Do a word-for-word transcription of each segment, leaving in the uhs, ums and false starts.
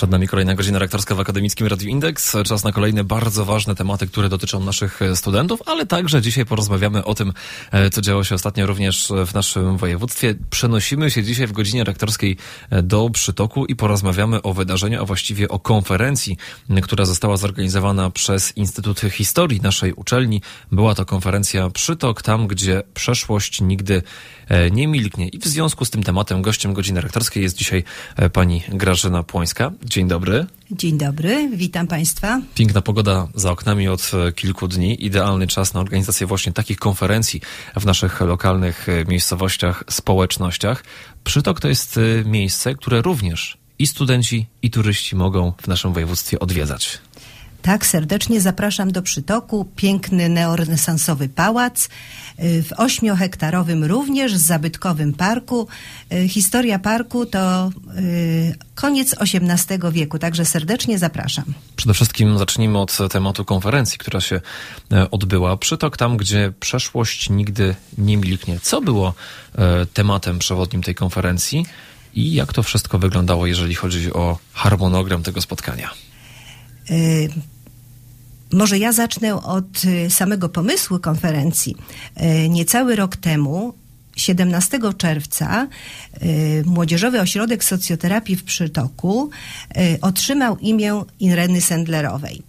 Przed nami kolejna godzina rektorska w Akademickim Radiu Indeks. Czas na kolejne bardzo ważne tematy, które dotyczą naszych studentów, ale także dzisiaj porozmawiamy o tym, co działo się ostatnio również w naszym województwie. Przenosimy się dzisiaj w godzinie rektorskiej do Przytoku i porozmawiamy o wydarzeniu, a właściwie o konferencji, która została zorganizowana przez Instytut Historii naszej uczelni. Była to konferencja Przytok, tam gdzie przeszłość nigdy nie milknie. I w związku z tym tematem gościem godziny rektorskiej jest dzisiaj pani Grażyna Płońska. Dzień dobry. Dzień dobry, witam Państwa. Piękna pogoda za oknami od kilku dni. Idealny czas na organizację właśnie takich konferencji w naszych lokalnych miejscowościach, społecznościach. Przytok to jest miejsce, które również i studenci, i turyści mogą w naszym województwie odwiedzać. Tak, serdecznie zapraszam do Przytoku. Piękny neorenesansowy pałac w ośmiohektarowym również zabytkowym parku. Historia parku to koniec osiemnastego wieku, także serdecznie zapraszam. Przede wszystkim zacznijmy od tematu konferencji, która się odbyła. Przytok, tam gdzie przeszłość nigdy nie milknie. Co było tematem przewodnim tej konferencji i jak to wszystko wyglądało, jeżeli chodzi o harmonogram tego spotkania? Y- Może ja zacznę od samego pomysłu konferencji. Niecały rok temu, siedemnastego czerwca, Młodzieżowy Ośrodek Socjoterapii w Przytoku otrzymał imię Ireny Sendlerowej.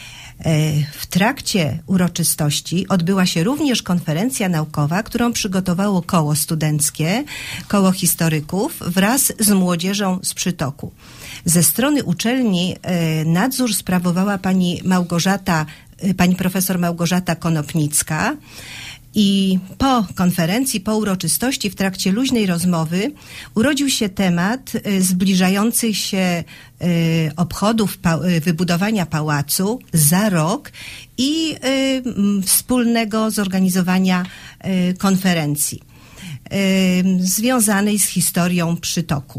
W trakcie uroczystości odbyła się również konferencja naukowa, którą przygotowało koło studenckie, koło historyków wraz z młodzieżą z Przytoku. Ze strony uczelni nadzór sprawowała pani Małgorzata, pani profesor Małgorzata Konopnicka. I po konferencji, po uroczystości, w trakcie luźnej rozmowy urodził się temat zbliżających się obchodów wybudowania pałacu za rok i wspólnego zorganizowania konferencji związanej z historią Przytoku.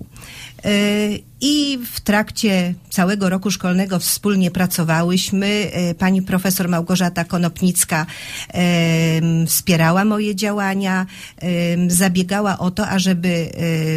I w trakcie całego roku szkolnego wspólnie pracowałyśmy. Pani profesor Małgorzata Konopnicka wspierała moje działania, zabiegała o to, ażeby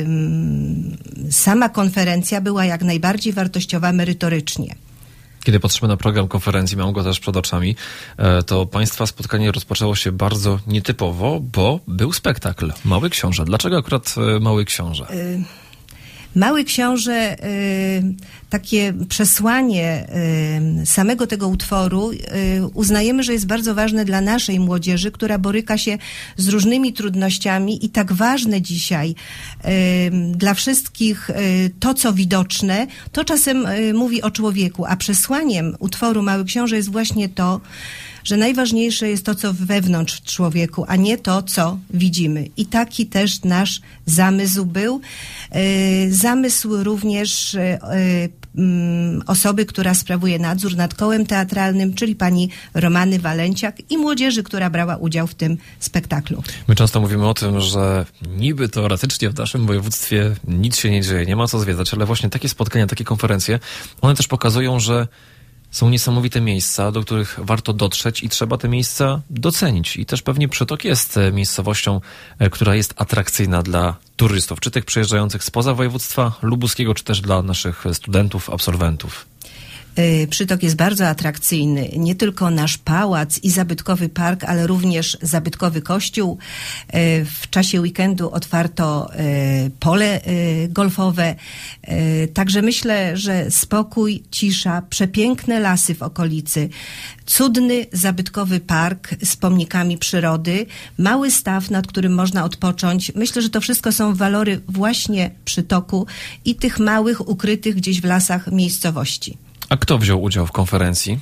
sama konferencja była jak najbardziej wartościowa merytorycznie. Kiedy patrzymy na program konferencji, mam go też przed oczami, to Państwa spotkanie rozpoczęło się bardzo nietypowo, bo był spektakl Mały Książę. Dlaczego akurat Mały Książę? Mały Książę, takie przesłanie samego tego utworu uznajemy, że jest bardzo ważne dla naszej młodzieży, która boryka się z różnymi trudnościami i tak ważne dzisiaj dla wszystkich to, co widoczne, to czasem mówi o człowieku, a przesłaniem utworu Mały Książę jest właśnie to, że najważniejsze jest to, co wewnątrz w człowieku, a nie to, co widzimy. I taki też nasz zamysł był. Zamysł również osoby, która sprawuje nadzór nad kołem teatralnym, czyli pani Romany Walenciak i młodzieży, która brała udział w tym spektaklu. My często mówimy o tym, że niby teoretycznie w naszym województwie nic się nie dzieje, nie ma co zwiedzać, ale właśnie takie spotkania, takie konferencje, one też pokazują, że są niesamowite miejsca, do których warto dotrzeć i trzeba te miejsca docenić. I też pewnie Przytok jest miejscowością, która jest atrakcyjna dla turystów, czy tych przyjeżdżających spoza województwa lubuskiego, czy też dla naszych studentów, absolwentów. Przytok jest bardzo atrakcyjny. Nie tylko nasz pałac i zabytkowy park, ale również zabytkowy kościół. W czasie weekendu otwarto pole golfowe. Także myślę, że spokój, cisza, przepiękne lasy w okolicy, cudny zabytkowy park z pomnikami przyrody, mały staw, nad którym można odpocząć. Myślę, że to wszystko są walory właśnie Przytoku i tych małych, ukrytych gdzieś w lasach miejscowości. A kto wziął udział w konferencji?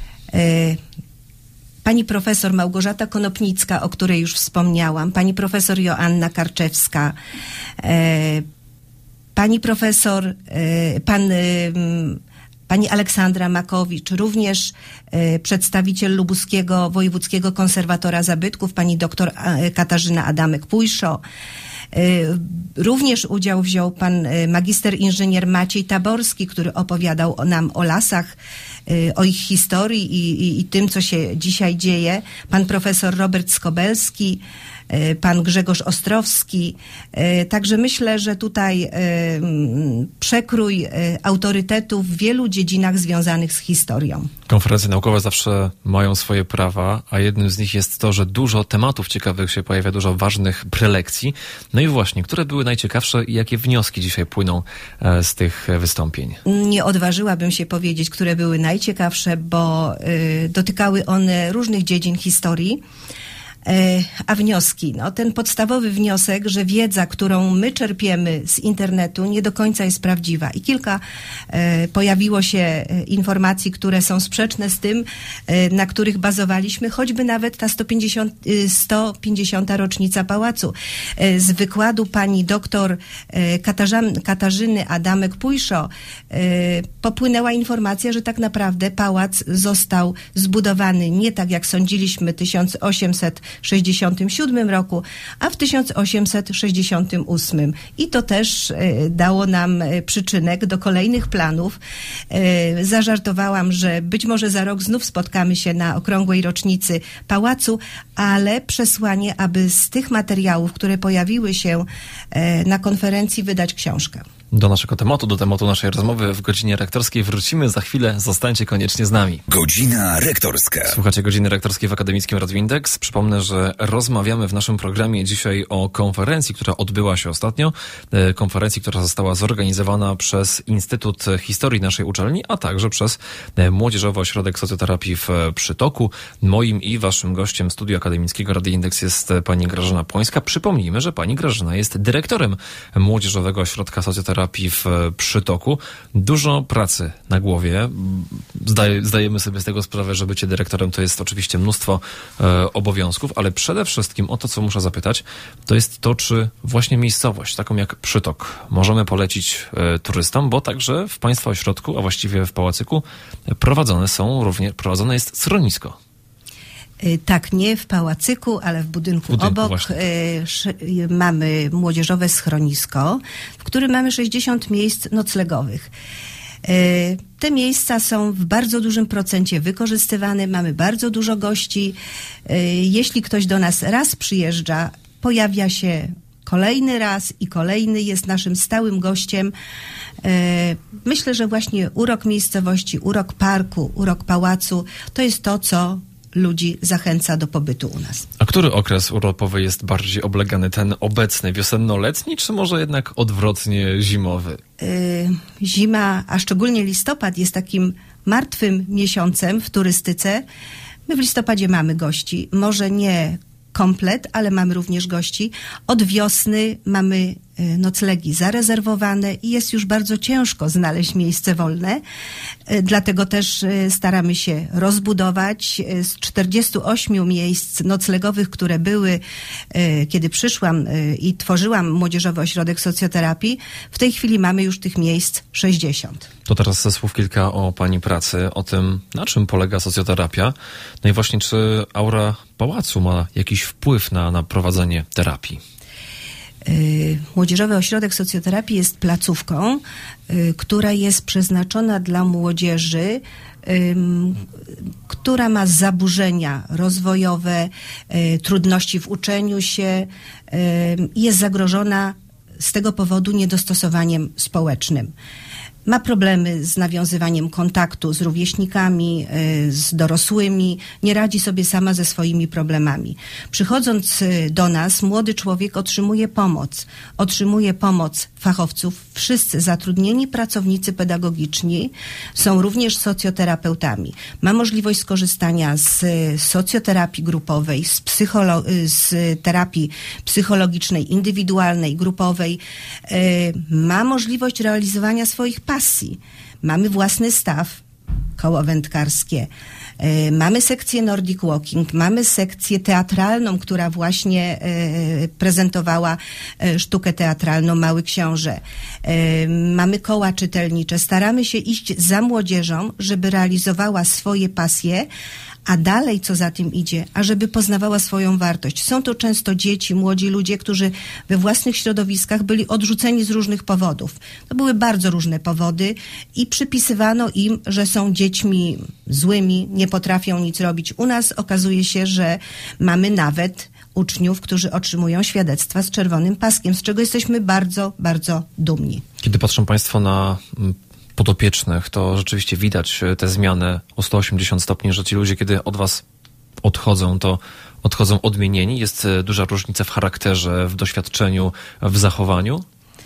Pani profesor Małgorzata Konopnicka, o której już wspomniałam, pani profesor Joanna Karczewska, pani profesor, pan, pani Aleksandra Makowicz, również przedstawiciel Lubuskiego Wojewódzkiego Konserwatora Zabytków, pani doktor Katarzyna Adamek-Pujszo. Również udział wziął pan magister inżynier Maciej Taborski, który opowiadał nam o lasach, o ich historii i, i, i tym, co się dzisiaj dzieje. Pan profesor Robert Skobelski, pan Grzegorz Ostrowski. Także myślę, że tutaj przekrój autorytetów w wielu dziedzinach związanych z historią. Konferencje naukowe zawsze mają swoje prawa, a jednym z nich jest to, że dużo tematów ciekawych się pojawia, dużo ważnych prelekcji. No i właśnie, które były najciekawsze i jakie wnioski dzisiaj płyną z tych wystąpień? Nie odważyłabym się powiedzieć, które były najciekawsze, bo y, dotykały one różnych dziedzin historii. A wnioski, no ten podstawowy wniosek, że wiedza, którą my czerpiemy z internetu, nie do końca jest prawdziwa. I kilka e, pojawiło się e, informacji, które są sprzeczne z tym, e, na których bazowaliśmy, choćby nawet ta sto pięćdziesiąta rocznica Pałacu. E, z wykładu pani doktor e, Katarzan, Katarzyny Adamek-Pujszo e, popłynęła informacja, że tak naprawdę pałac został zbudowany nie tak, jak sądziliśmy, tysiąc osiemset sześćdziesiątym siódmym roku, a w tysiąc osiemset sześćdziesiątym ósmym. I to też e, dało nam e, przyczynek do kolejnych planów. E, zażartowałam, że być może za rok znów spotkamy się na okrągłej rocznicy pałacu, ale przesłanie, aby z tych materiałów, które pojawiły się e, na konferencji, wydać książkę. Do naszego tematu, do tematu naszej rozmowy w Godzinie Rektorskiej wrócimy za chwilę. Zostańcie koniecznie z nami. Godzina Rektorska. Słuchacie Godziny Rektorskiej w Akademickim Radiu Indeks. Przypomnę, że rozmawiamy w naszym programie dzisiaj o konferencji, która odbyła się ostatnio. Konferencji, która została zorganizowana przez Instytut Historii naszej uczelni, a także przez Młodzieżowy Ośrodek Socjoterapii w Przytoku. Moim i waszym gościem studiu Akademickiego Radia Indeks jest pani Grażyna Płońska. Przypomnijmy, że pani Grażyna jest dyrektorem Młodzieżowego Ośrodka Socjoterapii w Przytoku. Dużo pracy na głowie. Zdaje, zdajemy sobie z tego sprawę, że bycie dyrektorem to jest oczywiście mnóstwo e, obowiązków, ale przede wszystkim o to, co muszę zapytać, to jest to, czy właśnie miejscowość, taką jak Przytok, możemy polecić e, turystom, bo także w państwa ośrodku, a właściwie w Pałacyku, prowadzone są również, prowadzone jest schronisko. Tak, nie w Pałacyku, ale w budynku, w budynku obok y, mamy młodzieżowe schronisko, w którym mamy sześćdziesiąt miejsc noclegowych. Y, te miejsca są w bardzo dużym procencie wykorzystywane, mamy bardzo dużo gości. Y, jeśli ktoś do nas raz przyjeżdża, pojawia się kolejny raz i kolejny, jest naszym stałym gościem. Myślę, że właśnie urok miejscowości, urok parku, urok pałacu to jest to, co ludzi zachęca do pobytu u nas. A który okres urlopowy jest bardziej oblegany? Ten obecny, wiosenno-letni, czy może jednak odwrotnie zimowy? Yy, zima, a szczególnie listopad jest takim martwym miesiącem w turystyce. My w listopadzie mamy gości, może nie komplet, ale mamy również gości. Od wiosny mamy noclegi zarezerwowane i jest już bardzo ciężko znaleźć miejsce wolne. Dlatego też staramy się rozbudować. Z czterdziestu ośmiu miejsc noclegowych, które były, kiedy przyszłam i tworzyłam Młodzieżowy Ośrodek Socjoterapii, w tej chwili mamy już tych miejsc sześćdziesiąt. To teraz ze słów kilka o pani pracy, o tym, na czym polega socjoterapia. No i właśnie, czy aura pałacu ma jakiś wpływ na, na prowadzenie terapii? Młodzieżowy Ośrodek Socjoterapii jest placówką, która jest przeznaczona dla młodzieży, która ma zaburzenia rozwojowe, trudności w uczeniu się i jest zagrożona z tego powodu niedostosowaniem społecznym. Ma problemy z nawiązywaniem kontaktu z rówieśnikami, z dorosłymi, nie radzi sobie sama ze swoimi problemami. Przychodząc do nas, młody człowiek otrzymuje pomoc. Otrzymuje pomoc fachowców. Wszyscy zatrudnieni pracownicy pedagogiczni są również socjoterapeutami. Ma możliwość skorzystania z socjoterapii grupowej, z, psycholo- z terapii psychologicznej, indywidualnej, grupowej. Ma możliwość realizowania swoich pasji. Mamy własny staw, koło wędkarskie, y, mamy sekcję Nordic Walking, mamy sekcję teatralną, która właśnie y, prezentowała y, sztukę teatralną Mały Książę. Y, mamy koła czytelnicze. Staramy się iść za młodzieżą, żeby realizowała swoje pasje, a dalej, co za tym idzie, ażeby poznawała swoją wartość. Są to często dzieci, młodzi ludzie, którzy we własnych środowiskach byli odrzuceni z różnych powodów. To były bardzo różne powody i przypisywano im, że są dziećmi złymi, nie potrafią nic robić. U nas okazuje się, że mamy nawet uczniów, którzy otrzymują świadectwa z czerwonym paskiem, z czego jesteśmy bardzo, bardzo dumni. Kiedy patrzą Państwo na podopiecznych, to rzeczywiście widać tę zmianę o sto osiemdziesiąt stopni, że ci ludzie, kiedy od was odchodzą, to odchodzą odmienieni. Jest duża różnica w charakterze, w doświadczeniu, w zachowaniu?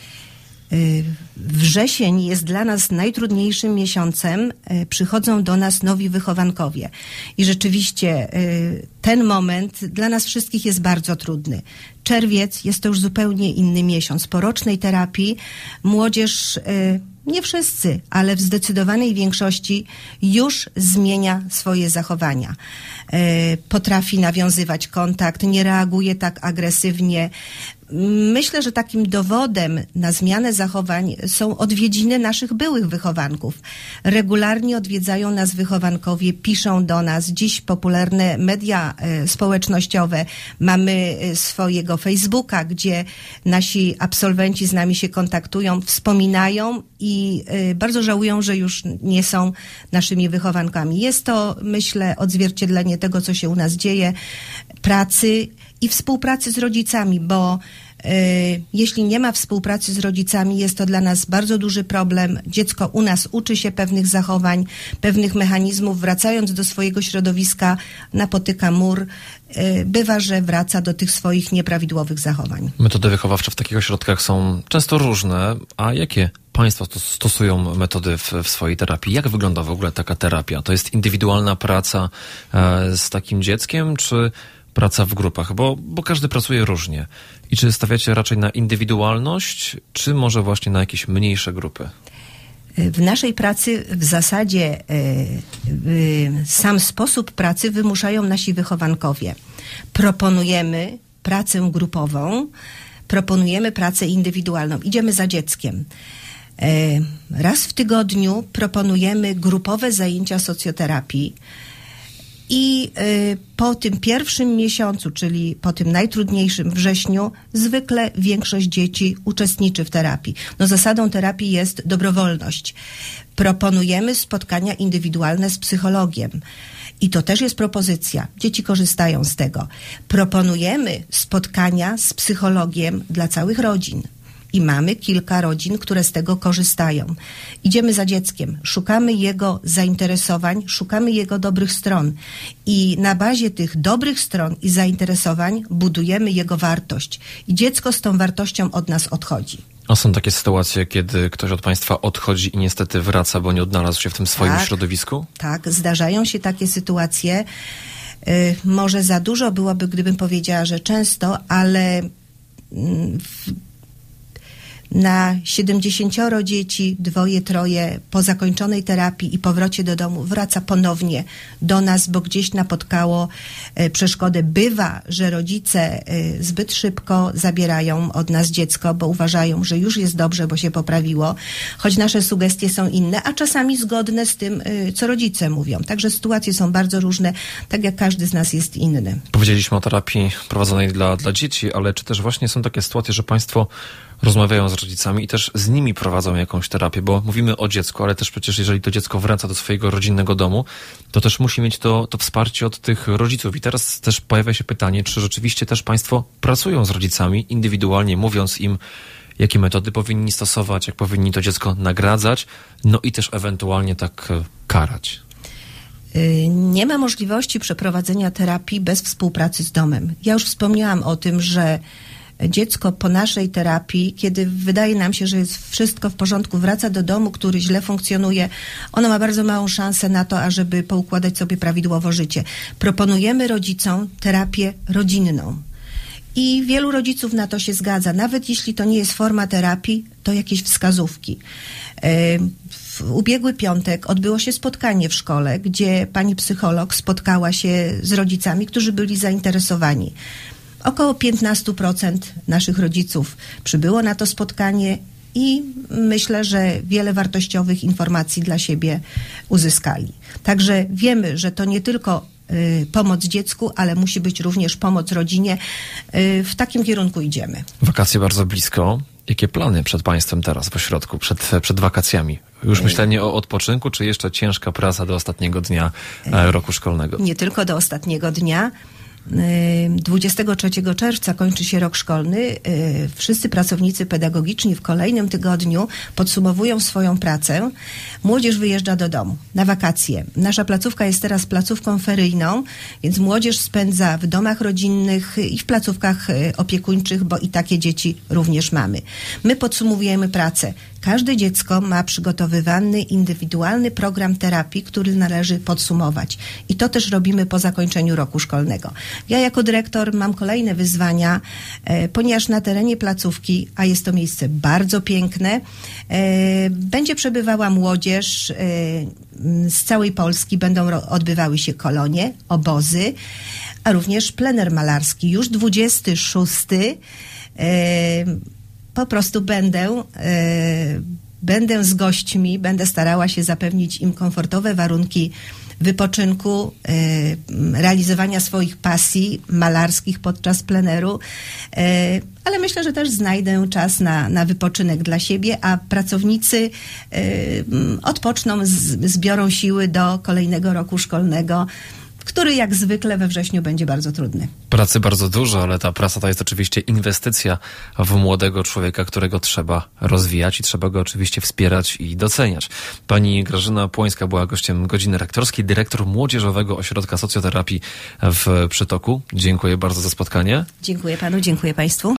Wrzesień jest dla nas najtrudniejszym miesiącem. Przychodzą do nas nowi wychowankowie. I rzeczywiście ten moment dla nas wszystkich jest bardzo trudny. Czerwiec jest to już zupełnie inny miesiąc. Po rocznej terapii młodzież, nie wszyscy, ale w zdecydowanej większości już zmienia swoje zachowania. Potrafi nawiązywać kontakt, nie reaguje tak agresywnie. Myślę, że takim dowodem na zmianę zachowań są odwiedziny naszych byłych wychowanków. Regularnie odwiedzają nas wychowankowie, piszą do nas. Dziś popularne media e, społecznościowe. Mamy e, swojego Facebooka, gdzie nasi absolwenci z nami się kontaktują, wspominają i e, bardzo żałują, że już nie są naszymi wychowankami. Jest to, myślę, odzwierciedlenie tego, co się u nas dzieje, pracy i współpracy z rodzicami, bo y, jeśli nie ma współpracy z rodzicami, jest to dla nas bardzo duży problem. Dziecko u nas uczy się pewnych zachowań, pewnych mechanizmów, wracając do swojego środowiska, napotyka mur. Y, bywa, że wraca do tych swoich nieprawidłowych zachowań. Metody wychowawcze w takich ośrodkach są często różne, a jakie Państwo stosują metody w, w swojej terapii? Jak wygląda w ogóle taka terapia? To jest indywidualna praca e, z takim dzieckiem, czy praca w grupach, bo, bo każdy pracuje różnie. I czy stawiacie raczej na indywidualność, czy może właśnie na jakieś mniejsze grupy? W naszej pracy w zasadzie y, y, sam sposób pracy wymuszają nasi wychowankowie. Proponujemy pracę grupową, proponujemy pracę indywidualną. Idziemy za dzieckiem. Y, raz w tygodniu proponujemy grupowe zajęcia socjoterapii. I y, po tym pierwszym miesiącu, czyli po tym najtrudniejszym wrześniu, zwykle większość dzieci uczestniczy w terapii. No, zasadą terapii jest dobrowolność. Proponujemy spotkania indywidualne z psychologiem. I to też jest propozycja. Dzieci korzystają z tego. Proponujemy spotkania z psychologiem dla całych rodzin. I mamy kilka rodzin, które z tego korzystają. Idziemy za dzieckiem, szukamy jego zainteresowań, szukamy jego dobrych stron. I na bazie tych dobrych stron i zainteresowań budujemy jego wartość. I dziecko z tą wartością od nas odchodzi. A są takie sytuacje, kiedy ktoś od Państwa odchodzi i niestety wraca, bo nie odnalazł się w tym swoim tak, środowisku? Tak, zdarzają się takie sytuacje. Yy, może za dużo byłoby, gdybym powiedziała, że często, ale Yy, w, na siedemdziesięcioro dzieci, dwoje, troje po zakończonej terapii i powrocie do domu wraca ponownie do nas, bo gdzieś napotkało e, przeszkodę. Bywa, że rodzice e, zbyt szybko zabierają od nas dziecko, bo uważają, że już jest dobrze, bo się poprawiło, choć nasze sugestie są inne, a czasami zgodne z tym, e, co rodzice mówią. Także sytuacje są bardzo różne, tak jak każdy z nas jest inny. Powiedzieliśmy o terapii prowadzonej dla, dla dzieci, ale czy też właśnie są takie sytuacje, że Państwo rozmawiają z rodzicami i też z nimi prowadzą jakąś terapię, bo mówimy o dziecku, ale też przecież jeżeli to dziecko wraca do swojego rodzinnego domu, to też musi mieć to, to wsparcie od tych rodziców. I teraz też pojawia się pytanie, czy rzeczywiście też Państwo pracują z rodzicami indywidualnie, mówiąc im, jakie metody powinni stosować, jak powinni to dziecko nagradzać, no i też ewentualnie tak karać. Nie ma możliwości przeprowadzenia terapii bez współpracy z domem. Ja już wspomniałam o tym, że dziecko po naszej terapii, kiedy wydaje nam się, że jest wszystko w porządku, wraca do domu, który źle funkcjonuje, ono ma bardzo małą szansę na to, ażeby poukładać sobie prawidłowo życie. Proponujemy rodzicom terapię rodzinną. I wielu rodziców na to się zgadza. Nawet jeśli to nie jest forma terapii, to jakieś wskazówki. W ubiegły piątek odbyło się spotkanie w szkole, gdzie pani psycholog spotkała się z rodzicami, którzy byli zainteresowani. Około piętnaście procent naszych rodziców przybyło na to spotkanie i myślę, że wiele wartościowych informacji dla siebie uzyskali. Także wiemy, że to nie tylko y, pomoc dziecku, ale musi być również pomoc rodzinie. Y, w takim kierunku idziemy. Wakacje bardzo blisko. Jakie plany przed Państwem teraz w ośrodku, przed, przed wakacjami? Już myślenie o odpoczynku, czy jeszcze ciężka praca do ostatniego dnia roku szkolnego? Nie tylko do ostatniego dnia. dwudziestego trzeciego czerwca kończy się rok szkolny. Wszyscy pracownicy pedagogiczni w kolejnym tygodniu podsumowują swoją pracę. Młodzież wyjeżdża do domu na wakacje. Nasza placówka jest teraz placówką feryjną, więc młodzież spędza w domach rodzinnych i w placówkach opiekuńczych, bo i takie dzieci również mamy. My podsumowujemy pracę. Każde dziecko ma przygotowywany indywidualny program terapii, który należy podsumować. I to też robimy po zakończeniu roku szkolnego. Ja jako dyrektor mam kolejne wyzwania, e, ponieważ na terenie placówki, a jest to miejsce bardzo piękne, e, będzie przebywała młodzież e, z całej Polski, będą ro- odbywały się kolonie, obozy, a również plener malarski. Już dwudziestego szóstego e, po prostu będę, e, będę z gośćmi, będę starała się zapewnić im komfortowe warunki wypoczynku, e, realizowania swoich pasji malarskich podczas pleneru, e, ale myślę, że też znajdę czas na, na wypoczynek dla siebie, a pracownicy e, odpoczną, z, zbiorą siły do kolejnego roku szkolnego, który jak zwykle we wrześniu będzie bardzo trudny. Pracy bardzo dużo, ale ta praca to jest oczywiście inwestycja w młodego człowieka, którego trzeba rozwijać i trzeba go oczywiście wspierać i doceniać. Pani Grażyna Płońska była gościem Godziny Rektorskiej, dyrektor Młodzieżowego Ośrodka Socjoterapii w Przytoku. Dziękuję bardzo za spotkanie. Dziękuję panu, dziękuję państwu.